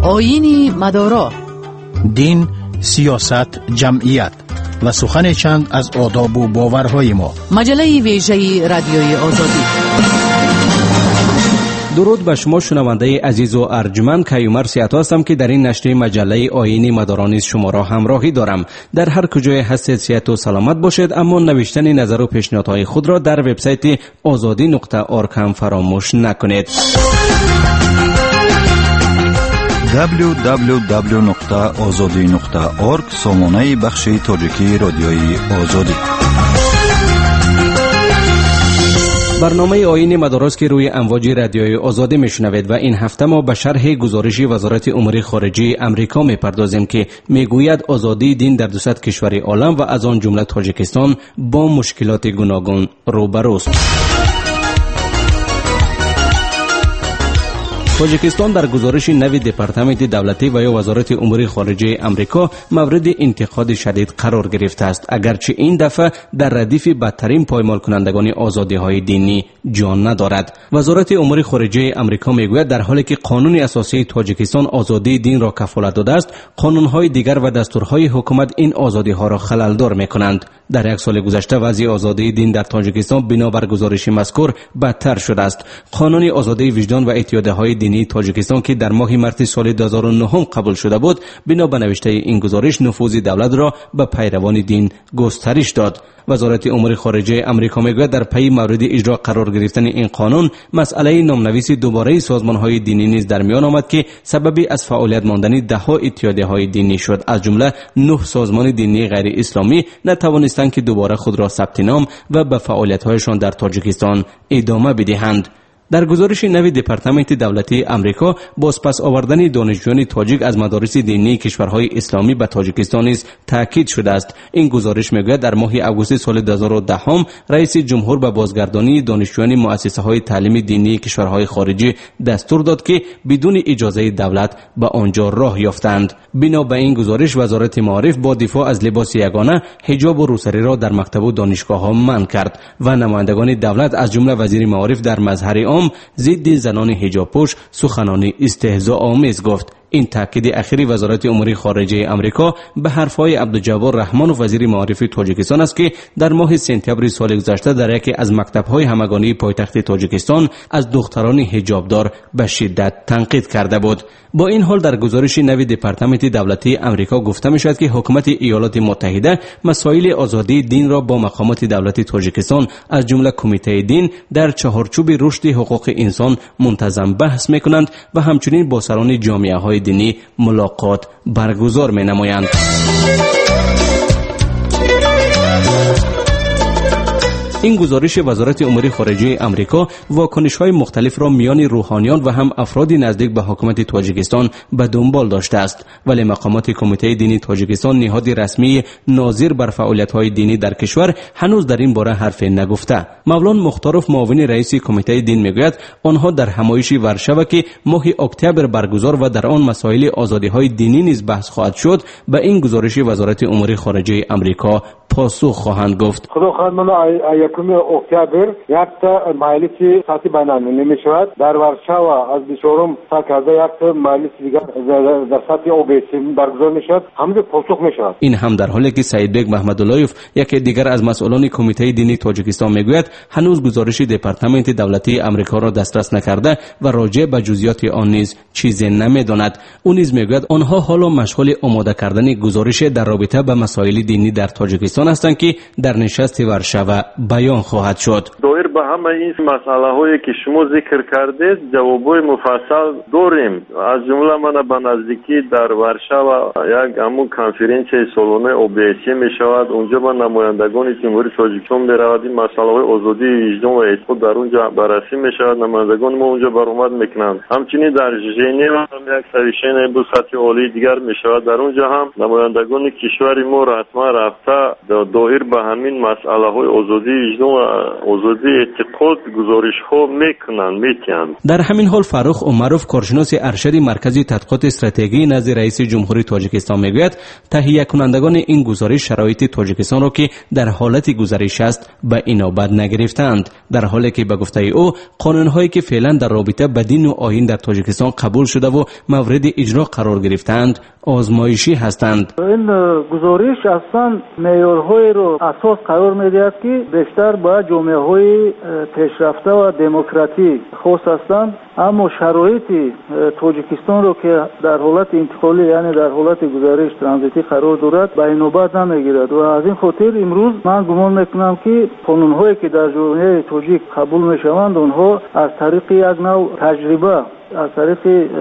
آیین مدارا، دین، سیاست، جمعیت و سخن چند از آداب و باورهای ما. مجله ویژه رادیوی آزادی. درود به شما شنونده عزیز و ارجمند. کیومر سیاتا هستم که در این نشریه مجله آیین مدارا نیز شما را همراهی دارم. در هر کجای هستید صحت و سلامت باشید، اما نوشتن نظر و پیشنهادهای خود را در وبسایت azadi.org هم فراموش نکنید. www.azadi.org سامانه بخش تاجیکی رادیوی آزادی. برنامه آیین مدارس که روی امواج رادیوی آزادی میشنوید و این هفته ما به شرح گزارش وزارت امور خارجه امریکا میپردازیم که میگوید آزادی دین در 200 کشور عالم و از آن جمله تاجیکستان با مشکلات گوناگون روبروست. تاجیکستان در گزارش نوی دپارتمنت دولتی و یا وزارت امور خارجه امریکا مورد انتقاد شدید قرار گرفته است، اگرچه این دفعه در ردیف بدترین پایمال کنندگان آزادی های دینی جان ندارد. وزارت امور خارجه امریکا میگوید در حالی که قانون اساسی تاجیکستان آزادی دین را کفالت داده است، قانون های دیگر و دستورهای حکومت این آزادی ها را خللدار میکنند. در یک سال گذشته وضع آزادی دین در تاجیکستان بنابر گزارش مذکور بدتر شده است. قانون آزادی وجدان و اتحادهای دینی تاجیکستان که در ماه مارس سال 2009 قبول شده بود، بنا به نوشته این گزارش نفوذ دولت را به پیروان دین گسترش داد. وزارت امور خارجه امریکا میگوید در پی مورد اجرا قرار گرفتن این قانون، مسئله نامنویس دوباره سازمان‌های دینی نیز در میان آمد که سببی از فعالیت ماندن ده‌ها اتحادیه‌های دینی شد. از جمله 9 سازمان دینی غیر اسلامی نتوانستند که دوباره خود را ثبت نام و به فعالیت‌هایشان در تاجیکستان ادامه بدهند. در گزارش نوی دپارتمنت دولتی امریکا، بازپس آوردن دانشجویان تاجیک از مدارس دینی کشورهای اسلامی به تاجیکستان نیز تاکید شده است. این گزارش میگوید در ماه آگوست سال 2010 رئیس جمهور به بازگردانی دانشجویان مؤسسه‌های تعلیم دینی کشورهای خارجی دستور داد که بدون اجازه دولت به آنجا راه یافتند. بنا به این گزارش وزارت معارف با دفاع از لباس یگانه، حجاب و روسری را در مکتب و دانشگاه‌ها منع کرد و نمایندگان دولت از جمله وزیر معارف در مظهر ضد زنان حجاب پوش سخنان استهزاء‌آمیز گفت. این تاکید اخیری وزارت امور خارجه امریکا به حرفهای عبدالجبار رحمانوف وزیر معارف تاجیکستان است که در ماه سپتامبر سال گذشته در یکی از مکتب‌های همگانی پایتخت تاجیکستان از دختران حجابدار به شدت تنقید کرده بود. با این حال در گزارش نوی دپارتمنت دولتی امریکا گفته می‌شود که حکومت ایالات متحده مسائل آزادی دین را با مقامات دولتی تاجیکستان از جمله کمیته دین در چهارچوب رشد حقوق انسان منتظم بحث می‌کنند و همچنین با سران جامعه‌های دینی ملاقات برگزار می‌نمایند. این گزارش وزارت امور خارجه امریکا واکنش‌های مختلف را میان روحانیان و هم افراد نزدیک به حکومت تاجیکستان به دنبال داشته است، ولی مقامات کمیته دینی تاجیکستان نهاد رسمی ناظر بر فعالیت‌های دینی در کشور هنوز در این باره حرفی نگفته. مولانا مختاروف معاون رئیس کمیته دین میگوید آنها در همایش ورشو که ماه اکتبر برگزار و در آن مسائل آزادی‌های دینی نیز بحث خواهد شد، به این گزارش وزارت امور خارجه امریکا پاسخ خواهند گفت. یکم اکتبر یک مجلس سطحی بین‌المللی می‌شود در ورشو. از 24 تا 1 مجلس دیگر در سطح اوبسی برگزار می‌شود. همه پاسخ می‌شود. این هم در حالی که سعید بیگ محمداللهیف یکی دیگر از مسئولان کمیته دینی تاجیکستان میگوید هنوز گزارش دپارتمنت دولتی امریکا را دسترس نکرده و راجع به جزئیات آن نیز چیزی نمی‌داند. او نیز میگوید آنها حالا مشغول آماده کردن گزارش در رابطه با مسائل دینی در تاجیکستان هستند که در نشست ورشو بیان خواهد شد. دایر به همه این مسئله هایی که شما ذکر کردید جوابای مفصل داریم. از جمله من به نزدیکی در ورشو یک همون کنفرانس سالانه OBSE می شود. اونجا با نمایندگان جمهوری تاجیکستان می رود. این مسئله های آزادی وجدان و اعتقاد در اونجا بررسی می شود. نمایندگان ما اونجا برآمد میکنند. همچنین در ژنو هم یک سویشن به سطح عالی دیگر می شود. در اونجا هم نمایندگان کشور ما رسما رفته دایر به همین مسئله های آزادی وجدان و آزادی اعتقاد گزارش ها میکنند. در همین حال فرخ عمروف کارشناس ارشد مرکز تحقیقات استراتژی نزد رئیس جمهوری تاجیکستان میگوید تهیه کنندگان این گزارش شرایط تاجیکستان را که در حالت گزارش است به اینابت نگرفتند، در حالی که به گفته او قانون‌هایی که فعلا در رابطه با دین و آیین در تاجیکستان قبول شده و مورد اجرا قرار گرفتند آزمایشی هستند. این گزارش اصلا معیارهای رو اساس قرار میدهد که بیشتر با جامعه‌های پیشرفته و دموکراتیک خاص هستند، اما شرایط تاجیکستان رو که در حالت انتقالی یعنی در حالت گزارش ترانزیتی قرار دارد به اینابت نمیگیرد و از این خاطر امروز من گمان میکنم که قانون‌هایی که در جامعه تاجیک قبول میشوند اونها از طریق یک نوع تجربه از طریق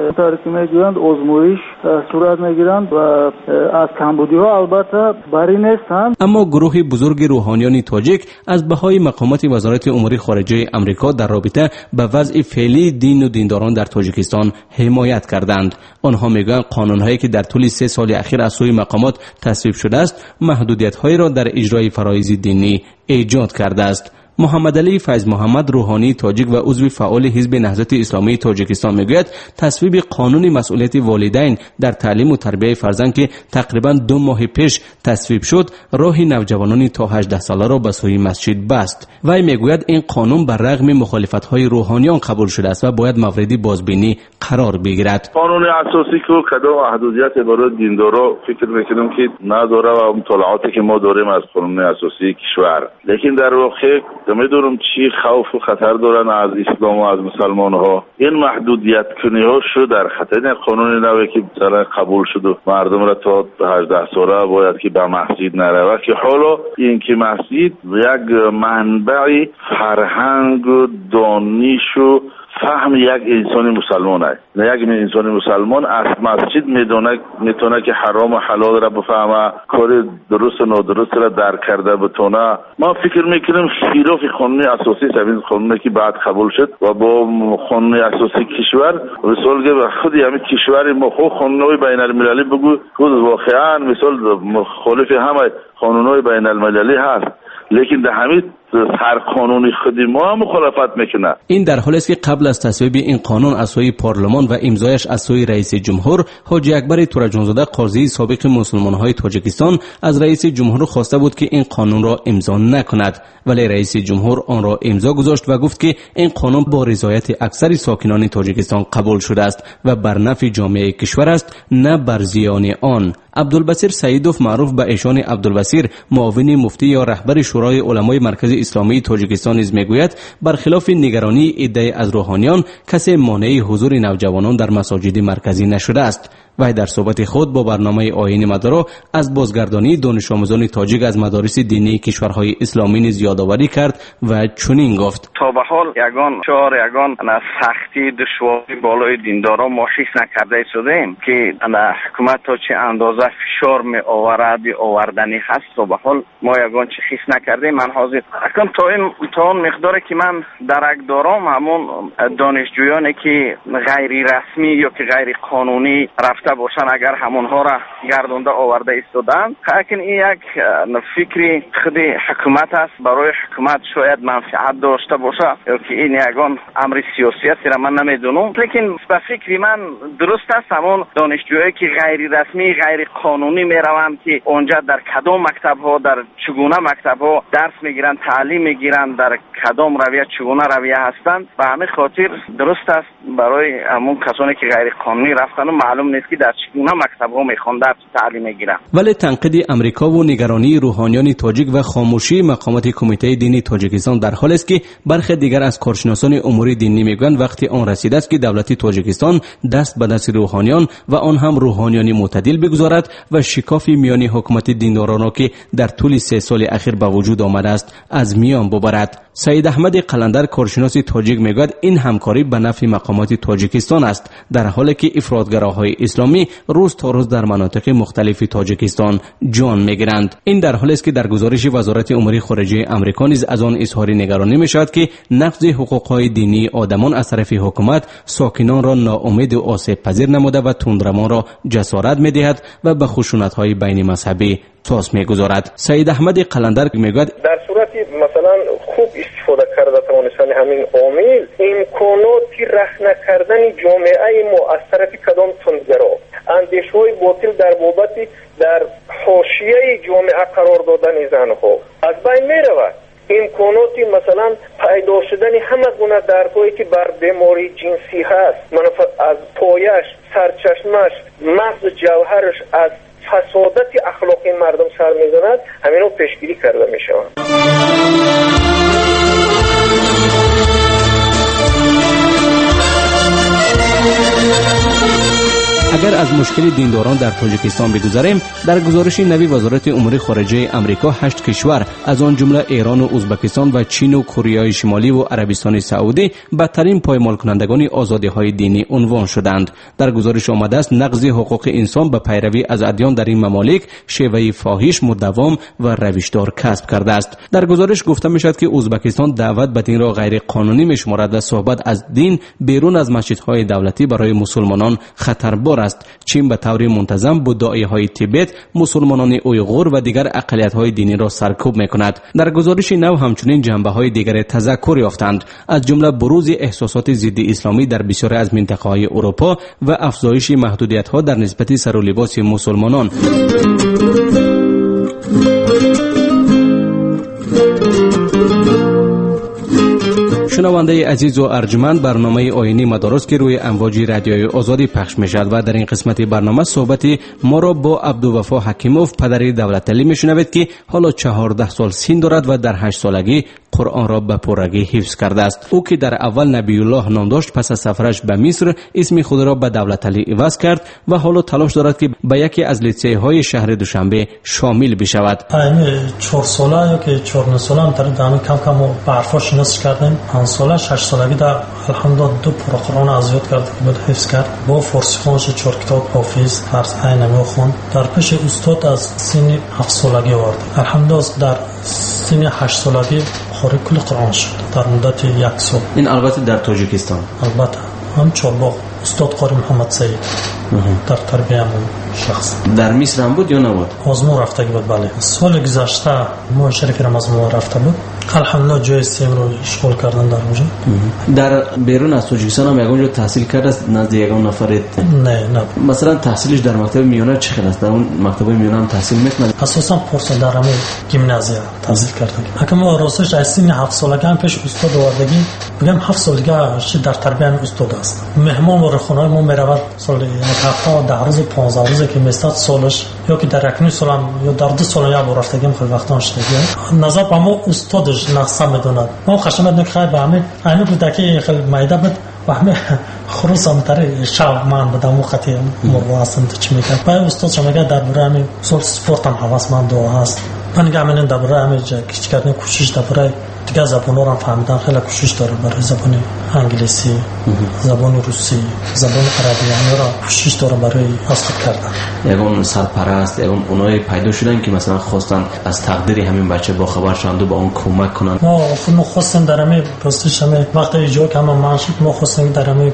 میگویند آزمایش صورت میگیرند و از کمبودی‌ها البته بری نیستند. اما گروه بزرگ روحانیان تاجیک از بهای مقامات وزارت امور خارجه آمریکا در رابطه با وضع فعلی دین و دینداران در تاجیکستان حمایت کردند. آنها میگویند قانون‌هایی که در طول 3 سال اخیر از سوی مقامات تصویب شده است محدودیت‌هایی را در اجرای فرایض دینی ایجاد کرده است. محمد علی فیض محمد روحانی تاجیک و عضو فعال حزب نهضت اسلامی تاجیکستان میگوید تصویب قانون مسئولیت والدین در تعلیم و تربیت فرزند که تقریبا 2 ماه پیش تصویب شد راه نوجوانان تا 18 ساله را به سوی مسجد بست. وی میگوید این قانون بر رغم مخالفت‌های روحانیان قبول شده است و باید مورد بازبینی قرار بگیرد. قانون اساسی که کدام محدودیت برای دیندارا فکر میکنم که نداره و مطالعاتی که ما داریم از قانون اساسی کشور، لیکن در واقع نمیدونم چی خوف و خطر دارن از اسلام و از مسلمان ها. این محدودیت کنی ها شد در خطر قانون نوی که مثلا قبول شد و مردم را تا 18 ساله باید که به مسجد نروه، که حالا این که مسجد یک منبع فرهنگ و دانش و فهم یک انسان مسلمان است. نه یک انسان مسلمان از مسجد میتونه که حرام و حلال را بفهمه، کار درست و نادرست را درک کرده بتونه. ما فکر میکنیم خلاف قانون اساسی سوین قانونی که بعد قبول شد و با قانون اساسی کشور مثال که خودی همین کشور ما خود قانونهای بین المللی بگو خود واقعا مثال مخالف همه قانونهای بین المللی هست، لیکن در همین هر قانونی خودی ما هم مخالفت میکنه. این در حالی است که قبل از تصویب این قانون از سوی پارلمان و امضایش از سوی رئیس جمهور حاجی اکبر تورجانزاده قاضی سابق مسلمان‌های تاجیکستان از رئیس جمهور خواسته بود که این قانون را امضا نکند، ولی رئیس جمهور آن را امضا گذاشت و گفت که این قانون با رضایت اکثر ساکنان تاجیکستان قبول شده است و بر نفع جامعه کشور است نه بر زیان آن. عبدالبصیر سعیدوف معروف به ایشان عبدالبصیر معاون مفتی یا رهبر شورای علمای مرکز اسلامی تاجیکستان نیز میگوید برخلاف نگرانی عده از روحانیان کسی مانع حضور نوجوانان در مساجد مرکزی نشده است. و در صحبت خود با برنامه آیین مدارا از بازگردانی دانش آموزان تاجیک از مدارس دینی کشورهای اسلامی نیز یادآوری کرد و چنین گفت: تا به حال یگان سختی دشواری بالای دیندارا ما حس نکرده شدیم که حکومت تا چه اندازه فشار می آورد آوردنی هست. تا به حال ما یگان چه حس نکردیم. من حاضر اکنون تا اون مقداری که من درک دارم همون دانشجویانی که غیر رسمی یا که غیر قانونی رفته باشن اگر همونها را گردونده آورده ایستادن، لیکن این یک فکری خود حکومت است. برای حکومت شاید منفعت داشته باشه یا که این یگان امر سیاسی است را من نمیدونم، لیکن به فکری من درست است همون دانشجویی که غیر رسمی غیر قانونی میروند که اونجا در کدام مکتب ها در چگونه مکتب ها درس میگیرن تعلیم میگیرن در کدام رویه چگونه رویه هستند. به همین خاطر درست است برای همون کسانی که غیر قانونی رفتن و معلوم نیست که در چگونه مکتب‌ها می‌خوندن تعلیم می‌گیرن. ولی تنقید امریکا و نگرانی روحانیان تاجیک و خاموشی مقامات کمیته دینی تاجیکستان در حالی است که برخی دیگر از کارشناسان امور دینی میگویند وقتی آن رسیده است که دولت تاجیکستان دست به دست روحانیان و آن هم روحانیان معتدل بگذارد و شکافی میان حکومت دینداران که در طول 3 سال اخیر به وجود آمده است از میان ببرد. سید احمد قلندر کارشناس تاجیک میگوید این همکاری به نفع مقامات تاجیکستان است، در حالی که افراطگراهای اسلامی روز تا روز در مناطق مختلف تاجیکستان جان میگیرند. این در حالی است که در گزارش وزارت امور خارجه آمریکا نیز از آن اظهار نگرانی میشود که نقض حقوق‌های دینی آدمان از طرف حکومت ساکنان را ناامید و آسیب پذیر نموده و تندرمان را جسارت میدهد و به خشونت‌های بین مذهبی تاس میگذارد. سید احمد قلندر میگوید در صورتی مثلا مثلا خوب استفاده کرده توانستن همین عامل امکاناتی رخنه کردن جامعه ما از طرف کدام تندگرا اندیش‌های باطل در بابت در حاشیه جامعه قرار دادن زنها از بین می‌رود. امکاناتی مثلا پیدا شدن همه گونه دردهایی که بر بیماری جنسی هست از پایش، سرچشمش، مغز جوهرش از فسادت اخلاقی مردم سر میزند همینو پیشگیری کرده میشود. اگر از مشکل دینداران در تاجیکستان بگذریم، در گزارش نوی وزارت امور خارجه امریکا 8 کشور از آن جمله ایران و ازبکستان و چین و کره شمالی و عربستان سعودی بدترین پایمال کنندگان آزادی‌های دینی عنوان شدند. در گزارش آمده است نقض حقوق انسان به پیروی از ادیان در این ممالک شیوه فاحش مداوم و روشدار کسب کرده است. در گزارش گفته می‌شد که ازبکستان دعوت به دین را غیر قانونی می‌شمارد و صحبت از دین بیرون از مسجدهای دولتی برای مسلمانان خطربار است. چین به طور منتظم بدعایهای تیبت، مسلمانان اویغور و دیگر اقلیت‌های دینی را سرکوب می‌کند. در گزارش نو همچنین جنبه‌های دیگر تذکر یافتند، از جمله بروز احساسات ضد اسلامی در بسیاری از منطقه‌های اروپا و افزایش محدودیت‌ها در نسبت سر و لباس مسلمانان. شنونده عزیز و ارجمند، برنامه آیینی مدارس که روی امواج رادیوی آزادی پخش می شود و در این قسمت برنامه صحبت ما را با عبدالوفا حکیموف پدر دولت علی می شنوید که حالا 14 سال سن دارد و در 8 سالگی قرآن را به پرگی حفظ کرده است. او که در اول نبی الله نام داشت، پس از سفرش به مصر اسم خود را به دولت علی عوض کرد و حالا تلاش دارد که به یکی از لیسه های شهر دوشنبه شامل بشود. 4 ساله یا که 4 ساله در دانه کم کم برفاش نصر کردیم. 5 ساله 6 سالگی در الحمدلله 2 قرآن از یاد کرد که بود حفظ کرد. با فارسی خوانش 4 کتاب حافظ فرض عین میخوند. در پیش استاد از سن 7 سالگی آورد. الحمدلله در سن 8 سالگی خارج کل قرآن شد در مدت 1 سال. این البته در تاجیکستان. البته هم چارباغ استاد قاری محمد سعید در تربیه همون شخص. در مصر هم بود یا نبود؟ آزمون رفته بود. بله سال گذشته ما شریف آزمون رفته بود. الحمدلله جای سیم رو اشغال کردن در اونجا. در بیرون از تاجیکستان هم اونجا تحصیل کرده است نزد یگان نفر؟ نه. مثلا تحصیلش در مکتب میانه چقدر است؟ در اون مکتب میانه هم تحصیل میکنه؟ اساسا پرسه در همین گیمنازیا تحصیل کردن. اما راستش از سن 7 سالگی هم پیش استاد آوردگی بگم 7 سالگی در تربیت استاد است. مهمان و خونه ما میرود سال هفته 10 روز 15 روز که میستاد سالش یا که در اکنون سال یا در 2 سال یا برفتگیم خیلی وقتا شده. نظر به ما استادش نقصه میدوند. ما خشمت نکرد به همه اینو بود که خیلی مایده بود و همه خروسم تری شب من بدم وقتی مرواسم چی میکرد. با استاد شما در برای سال سپورت هم حواسمند هست. من گامن در برای همه کیچ کردن کوشش در برای دیگه زبان رو فهمیدن خیلی کوشش داره برای زبان انگلیسی، زبان روسی، زبان عربی همه را کوشش داره برای اصلاح کردن. یگان سرپرست یگان اونایی پیدا شدن که مثلا خواستن از تقدیر همین بچه با خبر شوند و با اون کمک کنن. ما خواستیم در همین راستش همین وقتی اینجا که ما منشد ما خواستیم در همین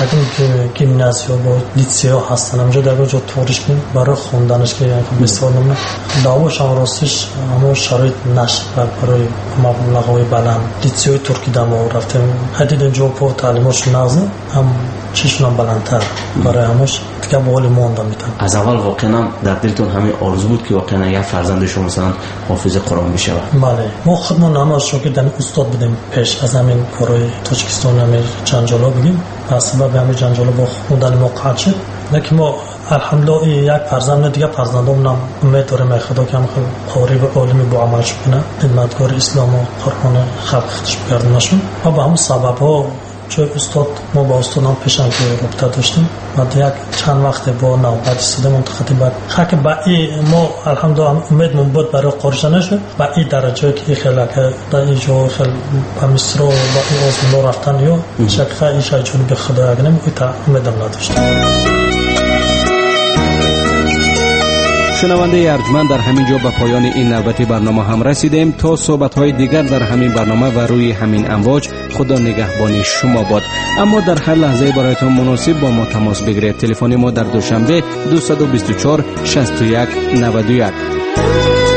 که گیمنازیا با لیسه هستن اونجا در اونجا توریش برای خوندنش که مثلا نمونه دعواش هم راستش همون شرایط نشد برای مبلغ بلند لیسه ترکی دما رفتیم حدید اینجا با تعلیمش نازه هم چشم بلندتر برای همش دیگه به حال مونده میتونم. از اول واقعا در دلتون همین آرزو بود که واقعا یک فرزند شما مثلا حافظ قرآن بشه؟ بله ما خودمون هم شاگرد استاد بودیم پیش از همین کره تاجیکستان همین جنجالا بگیم پس سبب همین جنجالا با خوندن ما قطع شد. لیکن ما الحمدلله یک فرزند دیگه فرزندامون امید داریم خدا که هم قاری و عالمی با عملش کنه خدمتگار اسلام و قرآن خلقش بگردونشون و با همون سبب ها چون استاد ما با استادان پیشن که رابطه داشتیم و یک چند وقت با نوبت استاد منتخبی بعد خاک با ما الحمدلله امید من بود برای قارشانه شد و این درجه که خیلی که در اینجا خیلی با مصر و با این آزمون رفتن یا شکل ایش جون به خدا اگنم ایتا امیدم نداشتیم. شنونده ارجمند در همین جا به پایان این نوبت برنامه هم رسیدیم. تا صحبت‌های دیگر در همین برنامه و روی همین امواج خدا نگهبان شما باد. اما در هر لحظه برایتان مناسب با ما تماس بگیرید. تلفن ما در دوشنبه 224 61 91.